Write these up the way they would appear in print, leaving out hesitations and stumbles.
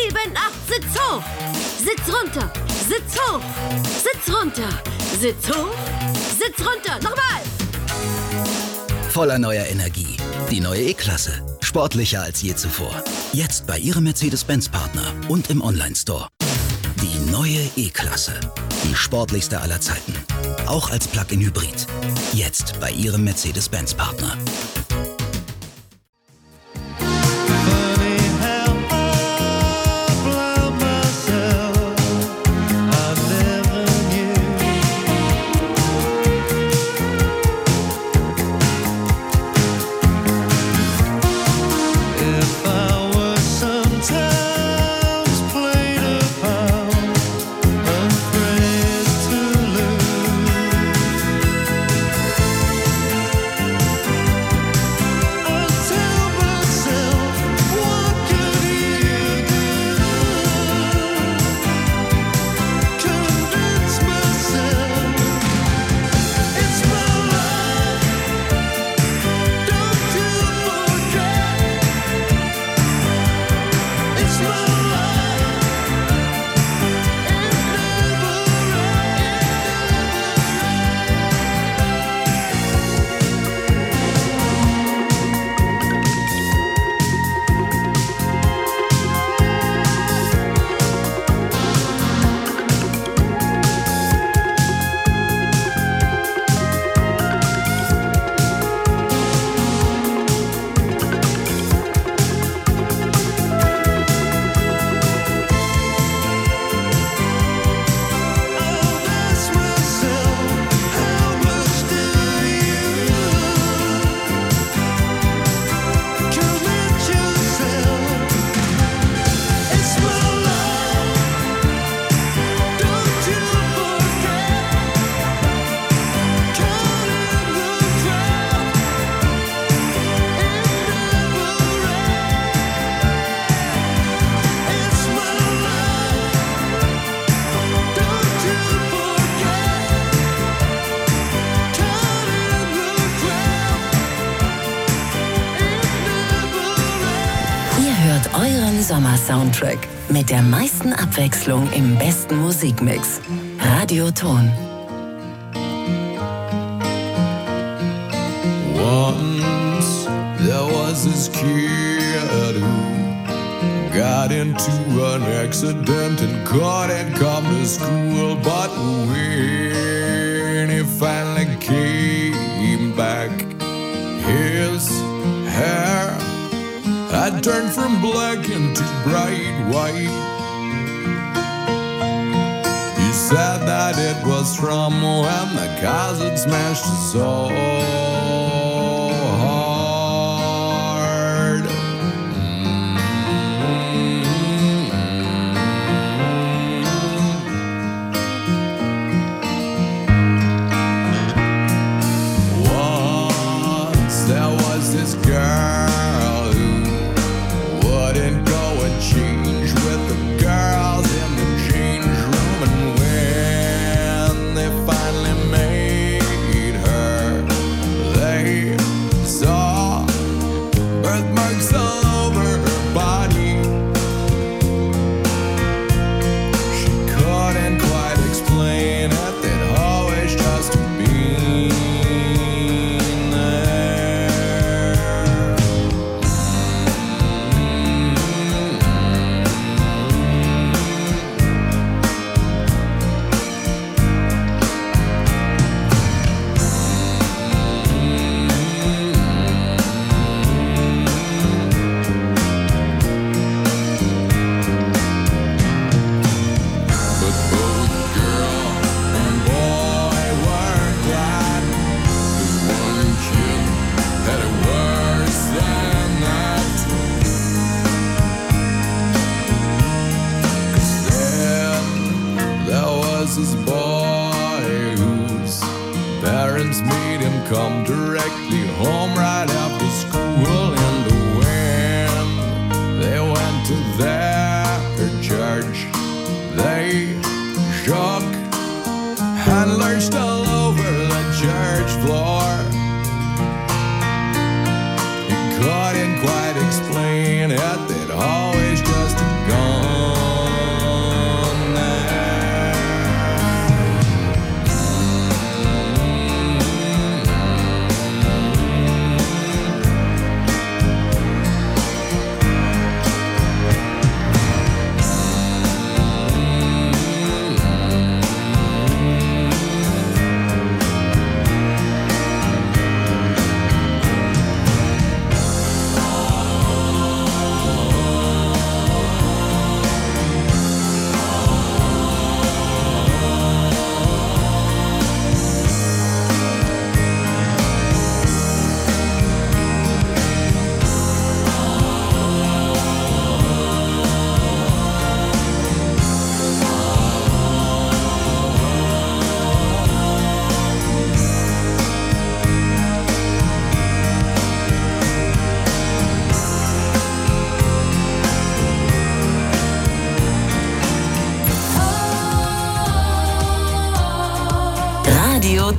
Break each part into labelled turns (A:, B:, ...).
A: 7, 8, Sitz hoch. Sitz runter. Sitz hoch. Sitz runter. Sitz hoch. Sitz runter. Nochmal.
B: Voller neuer Energie. Die neue E-Klasse. Sportlicher als je zuvor. Jetzt bei Ihrem Mercedes-Benz-Partner und im Online-Store. Die neue E-Klasse. Die sportlichste aller Zeiten. Auch als Plug-in-Hybrid. Jetzt bei Ihrem Mercedes-Benz-Partner.
C: Sommer-Soundtrack mit der meisten Abwechslung im besten Musikmix. Radioton.
D: Once there was this kid who got into an accident and couldn't come to school, but when he finally came back, his hair had turned from black into bright white. He said that it was from when the cars had smashed his soul hard. Once there was this girl change with the girls in the change room, and when they finally made her, they saw birthmarks all over her body. She couldn't quite explain it, they'd always just been there.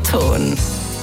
C: Ton.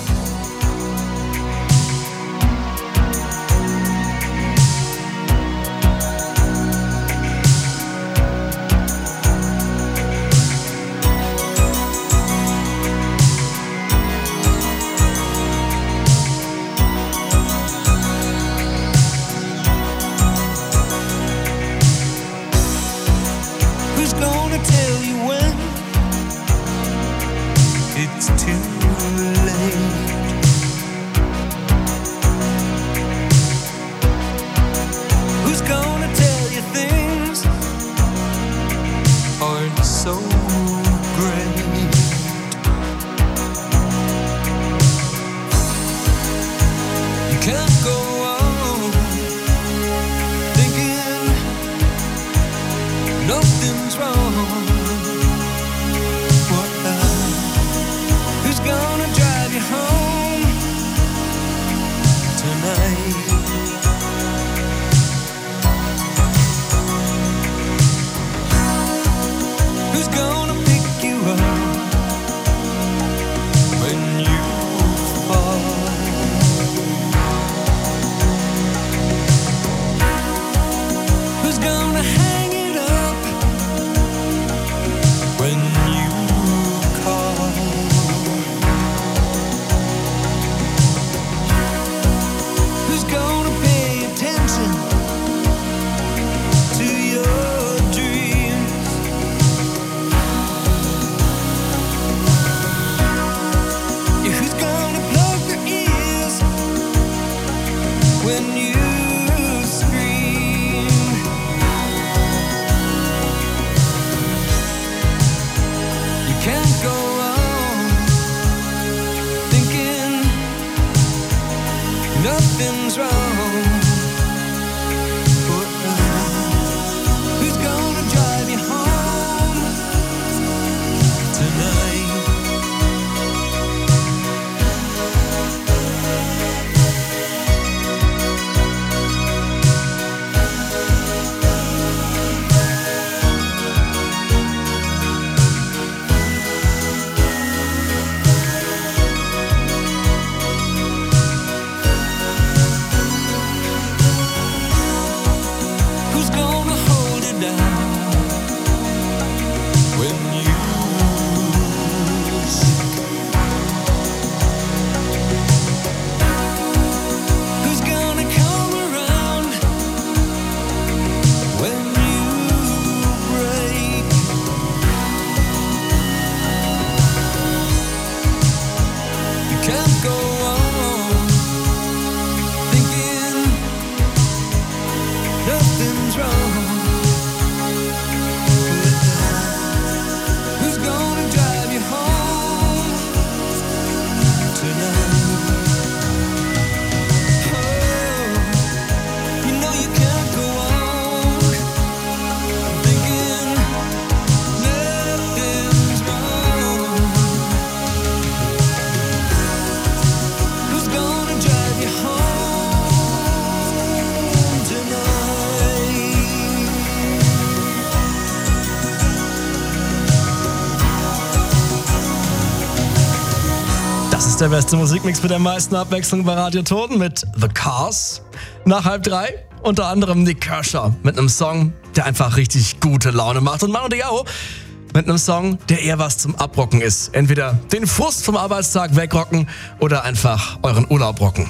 E: Der beste Musikmix mit der meisten Abwechslung bei Radio Ton mit The Cars. Nach 2:30 unter anderem Nik Kershaw mit einem Song, der einfach richtig gute Laune macht. Und Manu Diao mit einem Song, der eher was zum Abrocken ist. Entweder den Frust vom Arbeitstag wegrocken oder einfach euren Urlaub rocken.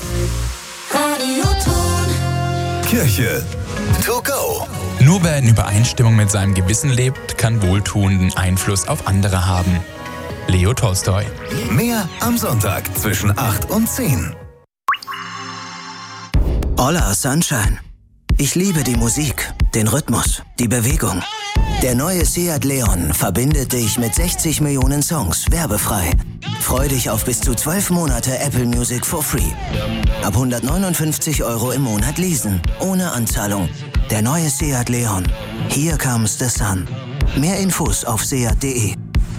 B: Radio Ton. Kirche to go.
F: Nur wer in Übereinstimmung mit seinem Gewissen lebt, kann wohltuenden Einfluss auf andere haben. Leo Tolstoi.
B: Mehr am Sonntag zwischen 8 und 10.
G: Hola Sunshine. Ich liebe die Musik, den Rhythmus, die Bewegung. Der neue Seat Leon verbindet dich mit 60 Millionen Songs, werbefrei. Freu dich auf bis zu 12 Monate Apple Music for free. Ab 159 € im Monat leasen, ohne Anzahlung. Der neue Seat Leon. Here comes the sun. Mehr Infos auf seat.de.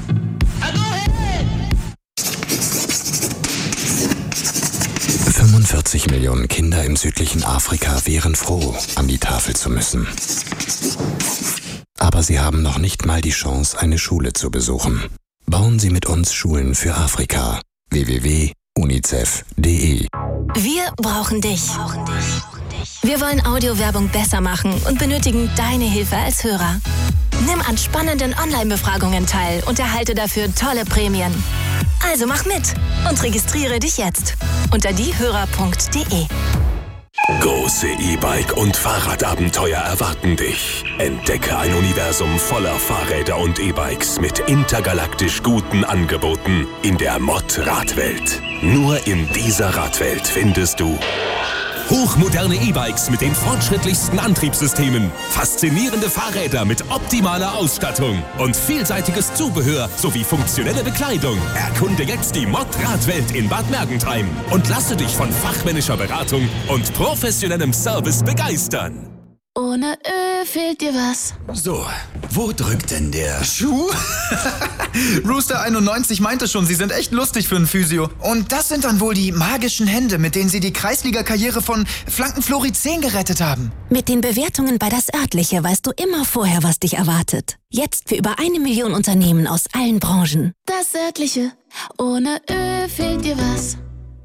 H: 45 Millionen Kinder im südlichen Afrika wären froh, an die Tafel zu müssen. Aber sie haben noch nicht mal die Chance, eine Schule zu besuchen. Bauen Sie mit uns Schulen für Afrika. www.unicef.de.
I: Wir brauchen dich. Wir wollen Audiowerbung besser machen und benötigen deine Hilfe als Hörer. Nimm an spannenden Online-Befragungen teil und erhalte dafür tolle Prämien. Also mach mit und registriere dich jetzt unter diehörer.de.
J: Große E-Bike- und Fahrradabenteuer erwarten dich. Entdecke ein Universum voller Fahrräder und E-Bikes mit intergalaktisch guten Angeboten in der Mod-Radwelt. Nur in dieser Radwelt findest du hochmoderne E-Bikes mit den fortschrittlichsten Antriebssystemen, faszinierende Fahrräder mit optimaler Ausstattung und vielseitiges Zubehör sowie funktionelle Bekleidung. Erkunde jetzt die Mod-Radwelt in Bad Mergentheim und lasse dich von fachmännischer Beratung und professionellem Service begeistern.
I: Ohne Ö fehlt dir was.
K: So, wo drückt denn der Schuh? Rooster91 meinte schon, Sie sind echt lustig für einen Physio. Und das sind dann wohl die magischen Hände, mit denen Sie die Kreisliga-Karriere von Flankenflori 10 gerettet haben.
I: Mit den Bewertungen bei Das Örtliche weißt du immer vorher, was dich erwartet. Jetzt für über 1 Million Unternehmen aus allen Branchen. Das Örtliche. Ohne Ö fehlt dir was.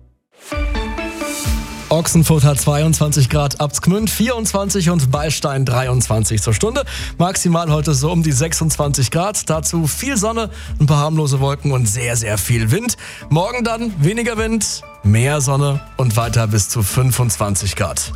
E: Ochsenfurt hat 22 Grad, Abtsgmünd 24 und Beilstein 23 zur Stunde. Maximal heute so um die 26 Grad. Dazu viel Sonne, ein paar harmlose Wolken und sehr, sehr viel Wind. Morgen dann weniger Wind, mehr Sonne und weiter bis zu 25 Grad.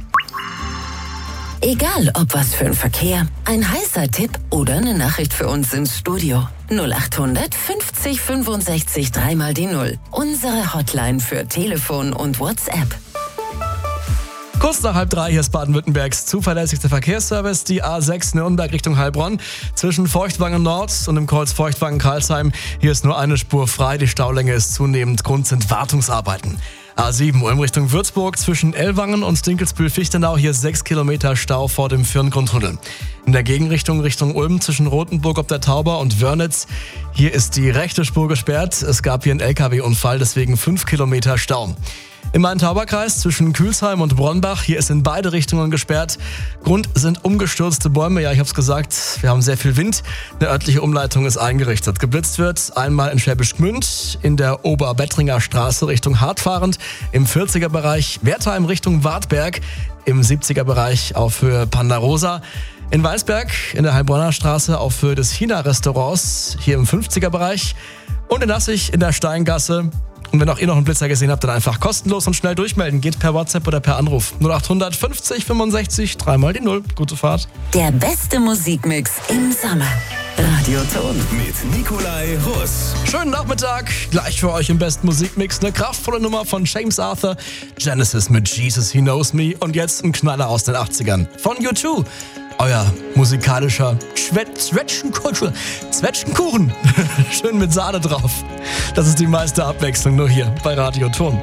C: Egal, ob was für ein Verkehr, ein heißer Tipp oder eine Nachricht für uns ins Studio. 0800 50 65 3x die 0. Unsere Hotline für Telefon und WhatsApp.
E: Kurz nach 2:30, hier ist Baden-Württembergs zuverlässigster Verkehrsservice, die A6 Nürnberg Richtung Heilbronn. Zwischen Feuchtwangen Nord und dem Kreuz Feuchtwangen-Karlsheim. Hier ist nur eine Spur frei, die Staulänge ist zunehmend, Grund sind Wartungsarbeiten. A7 Ulm Richtung Würzburg zwischen Ellwangen und Dinkelsbühl-Fichtenau, hier 6 Kilometer Stau vor dem Firngrundtunnel. In der Gegenrichtung Richtung Ulm zwischen Rothenburg ob der Tauber und Wörnitz, hier ist die rechte Spur gesperrt. Es gab hier einen LKW-Unfall, deswegen 5 Kilometer Stau. Im Main-Tauber-Kreis zwischen Kühlsheim und Bronnbach, hier ist in beide Richtungen gesperrt. Grund sind umgestürzte Bäume, ja, ich hab's gesagt, wir haben sehr viel Wind. Eine örtliche Umleitung ist eingerichtet. Geblitzt wird einmal in Schwäbisch Gmünd, in der Oberbettringer Straße Richtung Hart fahrend, im 40er-Bereich Wertheim Richtung Wartberg, im 70er-Bereich auf Höhe Pandarosa. In Weinsberg in der Heilbronner Straße auf Höhe des China-Restaurants, hier im 50er-Bereich. Und in Lassig in der Steingasse. Und wenn auch ihr noch einen Blitzer gesehen habt, dann einfach kostenlos und schnell durchmelden. Geht per WhatsApp oder per Anruf. 0800 50 65 3x die 0. Gute Fahrt.
C: Der beste Musikmix im Sommer. Radioton.
J: Mit Nikolai Russ.
E: Schönen Nachmittag. Gleich für euch im besten Musikmix eine kraftvolle Nummer von James Arthur. Genesis mit Jesus He Knows Me. Und jetzt ein Knaller aus den 80ern von U2. Euer musikalischer Zwetschgenkuchen. Schön mit Sahne drauf. Das ist die meiste Abwechslung nur hier bei Radioton.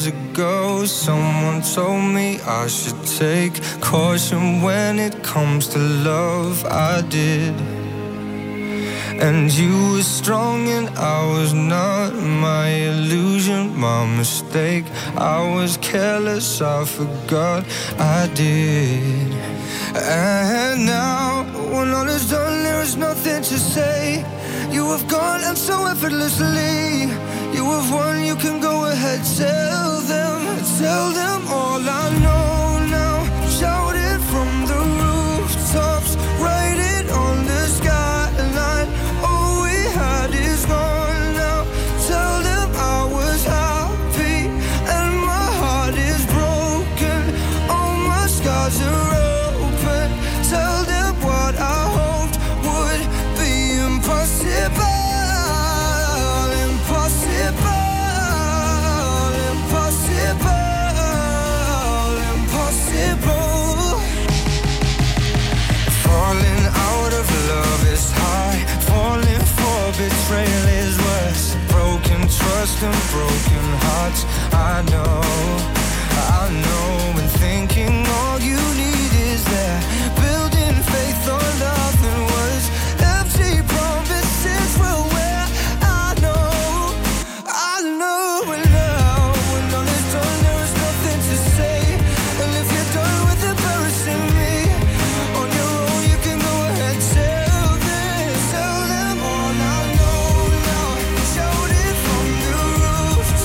L: years ago, someone told me I should take caution when it comes to love. I did. And you were strong and I was not. My illusion, my mistake. I was careless, I forgot I did. And now, when all is done, there is nothing to say. You have gone and so effortlessly. You have won, you can go ahead. Tell them all I know now. Shout it from the rooftops, write it on the skyline. All we had is gone now. Tell them I was happy and my heart is broken. All my scars are open. Tell them what I hoped would be impossible. Falling out of love is high. Falling for betrayal is worse. Broken trust and broken hearts.